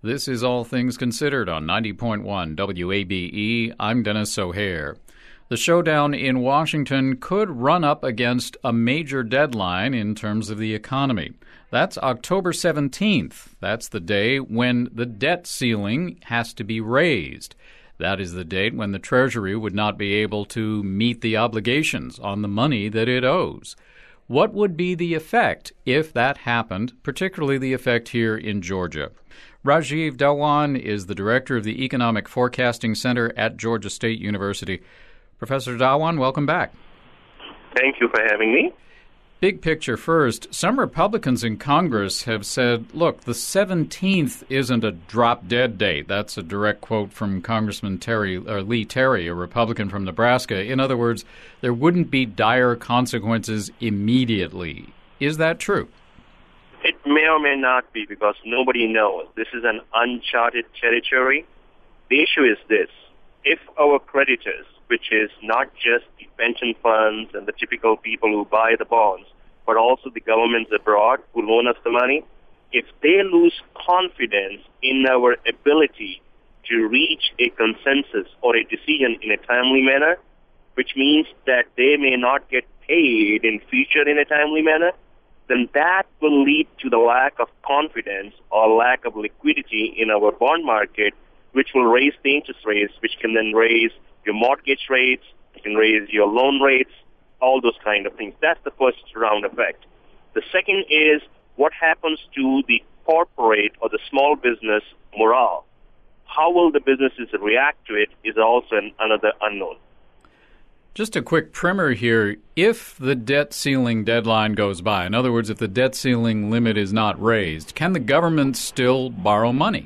This is All Things Considered on 90.1 WABE. I'm Dennis O'Hare. The showdown in Washington could run up against a major deadline in terms of the economy. That's October 17th. That's the day when the debt ceiling has to be raised. That is the date when the Treasury would not be able to meet the obligations on the money that it owes. What would be the effect if that happened, particularly the effect here in Georgia? Rajiv Dhawan is the director of the Economic Forecasting Center at Georgia State University. Professor Dhawan, welcome back. Thank you for having me. Big picture first. Some Republicans in Congress have said, look, the 17th isn't a drop-dead date. That's a direct quote from Congressman Lee Terry, a Republican from Nebraska. In other words, there wouldn't be dire consequences immediately. Is that true? It may or may not be because nobody knows. This is an uncharted territory. The issue is this. If our creditors, which is not just the pension funds and the typical people who buy the bonds, but also the governments abroad who loan us the money, if they lose confidence in our ability to reach a consensus or a decision in a timely manner, which means that they may not get paid in future in a timely manner, then that will lead to the lack of confidence or lack of liquidity in our bond market, which will raise the interest rates, which can then raise your mortgage rates, it can raise your loan rates, all those kind of things. That's the first round effect. The second is what happens to the corporate or the small business morale. How will the businesses react to it is also another unknown. Just a quick primer here. If the debt ceiling deadline goes by, in other words, if the debt ceiling limit is not raised, can the government still borrow money?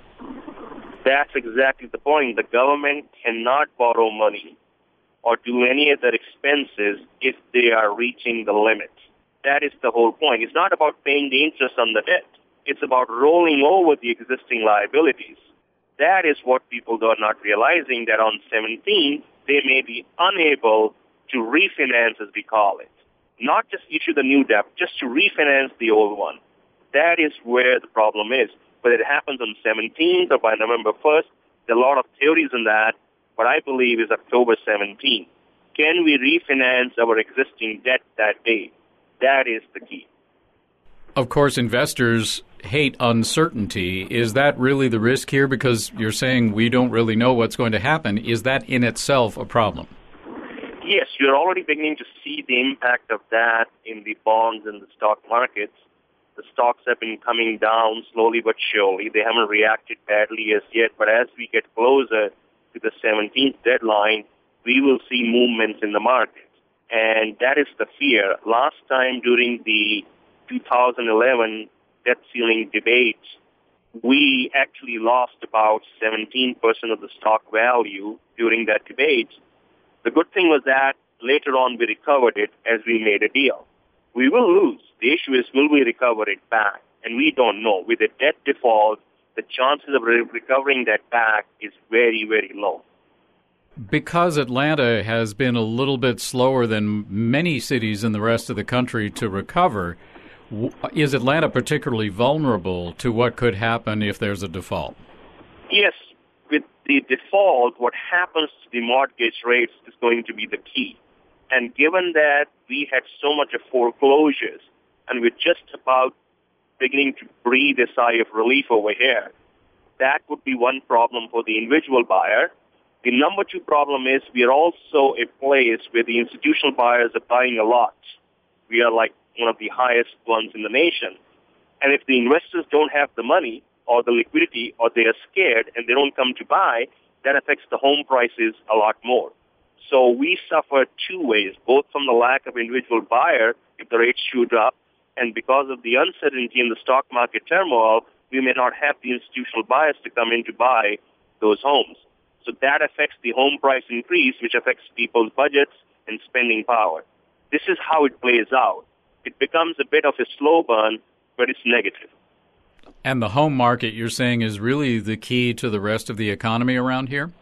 That's exactly the point. The government cannot borrow money or do any other expenses if they are reaching the limit. That is the whole point. It's not about paying the interest on the debt. It's about rolling over the existing liabilities. That is what people are not realizing, that on 17th, they may be unable to refinance, as we call it. Not just issue the new debt, just to refinance the old one. That is where the problem is. Whether it happens on 17th or by November 1st, there are a lot of theories on that. What I believe is October 17th. Can we refinance our existing debt that day? That is the key. Of course, investors hate uncertainty. Is that really the risk here? Because you're saying we don't really know what's going to happen. Is that in itself a problem? Yes, you're already beginning to see the impact of that in the bonds and the stock markets. The stocks have been coming down slowly but surely. They haven't reacted badly as yet, but as we get closer to the 17th deadline, we will see movements in the market. And that is the fear. Last time during the 2011 debt ceiling debate, we actually lost about 17% of the stock value during that debate. The good thing was that later on we recovered it as we made a deal. We will lose. The issue is, will we recover it back? And we don't know. With a debt default, the chances of recovering that back is very, very low. Because Atlanta has been a little bit slower than many cities in the rest of the country to recover, is Atlanta particularly vulnerable to what could happen if there's a default? Yes. With the default, what happens to the mortgage rates is going to be the key. And given that we had so much of foreclosures and we're just about beginning to breathe a sigh of relief over here, that would be one problem for the individual buyer. The number two problem is we are also a place where the institutional buyers are buying a lot. We are like one of the highest ones in the nation. And if the investors don't have the money or the liquidity or they are scared and they don't come to buy, that affects the home prices a lot more. So we suffer two ways, both from the lack of individual buyer if the rates shoot up, and because of the uncertainty in the stock market turmoil, we may not have the institutional buyers to come in to buy those homes. So that affects the home price increase, which affects people's budgets and spending power. This is how it plays out. It becomes a bit of a slow burn, but it's negative. And the home market, you're saying, is really the key to the rest of the economy around here?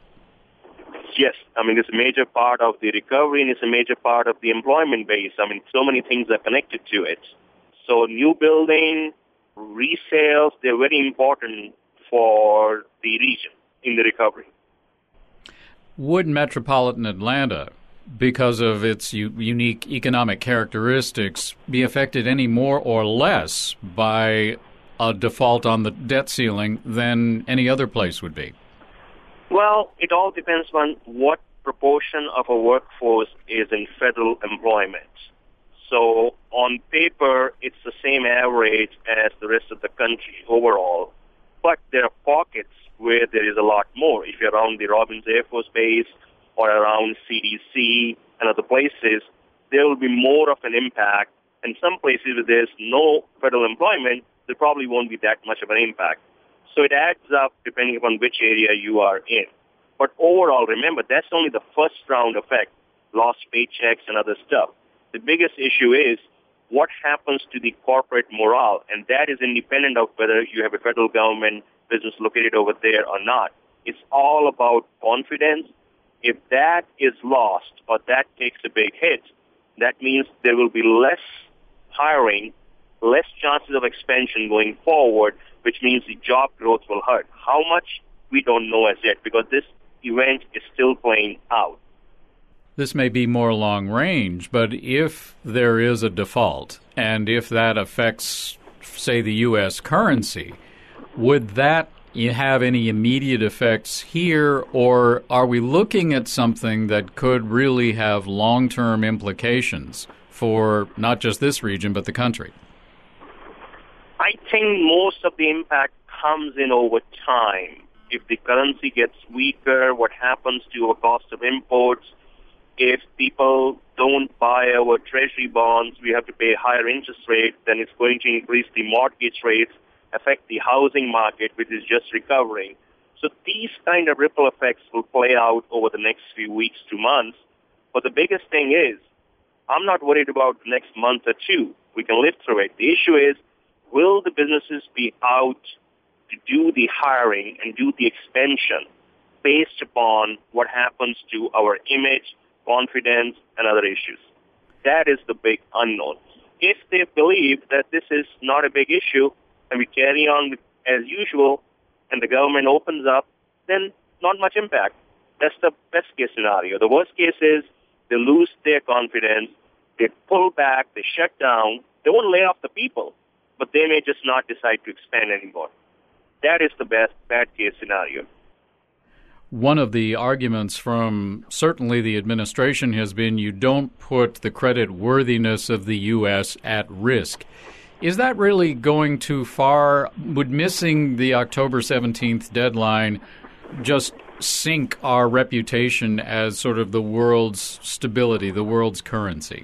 Yes. I mean, it's a major part of the recovery and it's a major part of the employment base. I mean, so many things are connected to it. So new building, resales, they're very important for the region in the recovery. Would metropolitan Atlanta, because of its unique economic characteristics, be affected any more or less by a default on the debt ceiling than any other place would be? Well, it all depends on what proportion of a workforce is in federal employment. So on paper, it's the same average as the rest of the country overall, but there are pockets where there is a lot more. If you're around the Robins Air Force Base or around CDC and other places, there will be more of an impact. And some places where there's no federal employment, there probably won't be that much of an impact. So it adds up depending upon which area you are in. But overall, remember, that's only the first round effect, lost paychecks and other stuff. The biggest issue is what happens to the corporate morale, and that is independent of whether you have a federal government business located over there or not. It's all about confidence. If that is lost or that takes a big hit, that means there will be less hiring, less chances of expansion going forward, which means the job growth will hurt. How much? We don't know as yet because this event is still playing out. This may be more long range, but if there is a default and if that affects, say, the U.S. currency, would that have any immediate effects here, or are we looking at something that could really have long-term implications for not just this region but the country? I think most of the impact comes in over time. If the currency gets weaker, what happens to our cost of imports? If people don't buy our treasury bonds, we have to pay higher interest rates, then it's going to increase the mortgage rates, affect the housing market, which is just recovering. So these kind of ripple effects will play out over the next few weeks to months. But the biggest thing is, I'm not worried about the next month or two. We can live through it. The issue is, will the businesses be out to do the hiring and do the expansion based upon what happens to our image, confidence, and other issues? That is the big unknown. If they believe that this is not a big issue and we carry on as usual and the government opens up, then not much impact. That's the best case scenario. The worst case is they lose their confidence, they pull back, they shut down. They won't lay off the people, but they may just not decide to expand anymore. That is the bad case scenario. One of the arguments from certainly the administration has been you don't put the credit worthiness of the U.S. at risk. Is that really going too far? Would missing the October 17th deadline just sink our reputation as sort of the world's stability, the world's currency?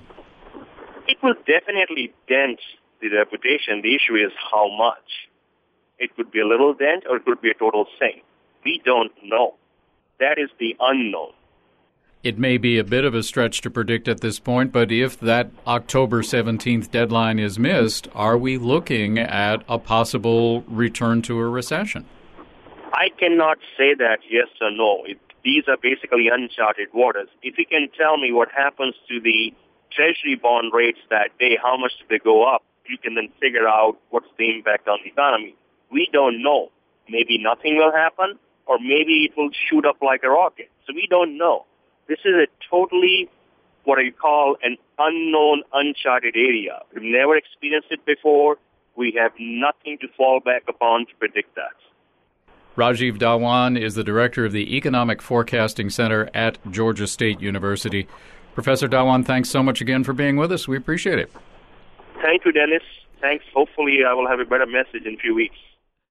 It will definitely dent the reputation. The issue is how much. It could be a little dent or it could be a total sink. We don't know. That is the unknown. It may be a bit of a stretch to predict at this point, but if that October 17th deadline is missed, are we looking at a possible return to a recession? I cannot say that yes or no. These are basically uncharted waters. If you can tell me what happens to the Treasury bond rates that day, how much do they go up, you can then figure out what's the impact on the economy. We don't know. Maybe nothing will happen, or maybe it will shoot up like a rocket. So we don't know. This is a totally what I call an unknown, uncharted area. We've never experienced it before. We have nothing to fall back upon to predict that. Rajiv Dhawan is the director of the Economic Forecasting Center at Georgia State University. Professor Dhawan, thanks so much again for being with us. We appreciate it. Thank you, Dennis. Thanks. Hopefully I will have a better message in a few weeks.